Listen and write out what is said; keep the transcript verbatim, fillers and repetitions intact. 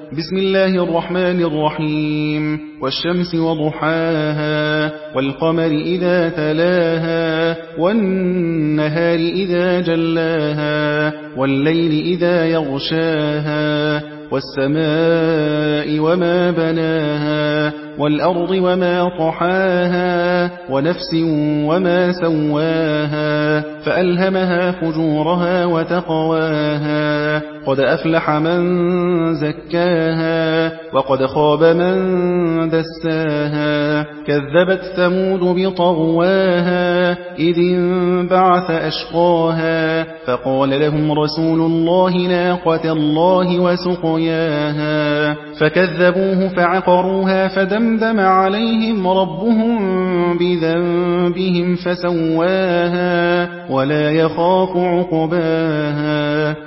بسم الله الرحمن الرحيم والشمس وضحاها والقمر إذا تلاها والنهار إذا جلاها والليل إذا يغشاها والسماء وما بناها والأرض وما طحاها ونفس وما سواها فألهمها فجورها وتقواها قد أفلح من زكاها وقد خاب من دساها كذبت ثمود بطغواها إذ انبعث أشقاها فقال لهم رسول الله ناقة الله وسقياها فكذبوه فعقروها فدمدم عليهم ربهم بذنبهم فسواها ولا يخاف عقباها